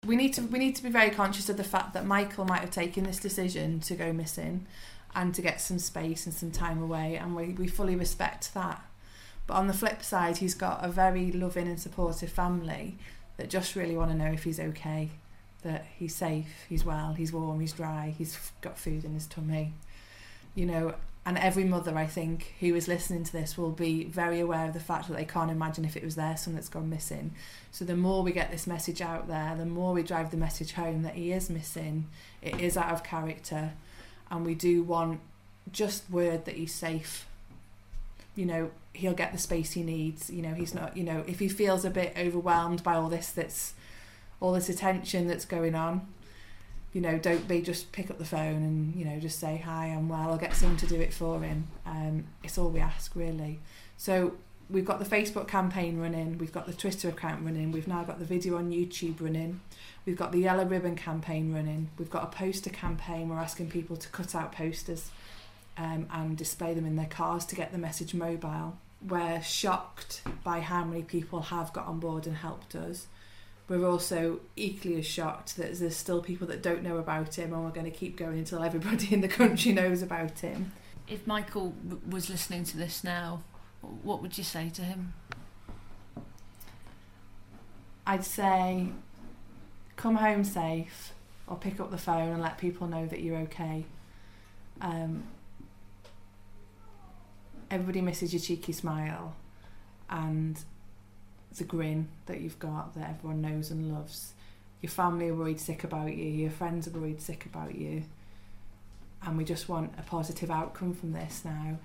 We need to be very conscious of the fact that Michael might have taken this decision to go missing and to get some space and some time away, and we fully respect that. But on the flip side, he's got a very loving and supportive family that just really want to know if he's okay, that he's safe, he's well, he's warm, he's dry, he's got food in his tummy, you know. And every mother, I think, who is listening to this will be very aware of the fact that they can't imagine if it was their son that's gone missing. So the more we get this message out there, the more we drive the message home that he is missing, it is out of character, and we do want just word that he's safe. You know, he'll get the space he needs. You know, he's not, you know, if he feels a bit overwhelmed by all this attention that's going on, you know, don't be just pick up the phone and, you know, just say, hi, I'm well, I'll get someone to do it for him. It's all we ask, really. So we've got the Facebook campaign running, we've got the Twitter account running, we've now got the video on YouTube running, we've got the Yellow Ribbon campaign running, we've got a poster campaign, we're asking people to cut out posters and display them in their cars to get the message mobile. We're shocked by how many people have got on board and helped us. We're also equally as shocked that there's still people that don't know about him, and we're going to keep going until everybody in the country knows about him. If Michael was listening to this now, what would you say to him? I'd say come home safe, or pick up the phone and let people know that you're okay. Everybody misses your cheeky smile and the grin that you've got that everyone knows and loves. Your family are worried sick about you, your friends are worried sick about you, and we just want a positive outcome from this now.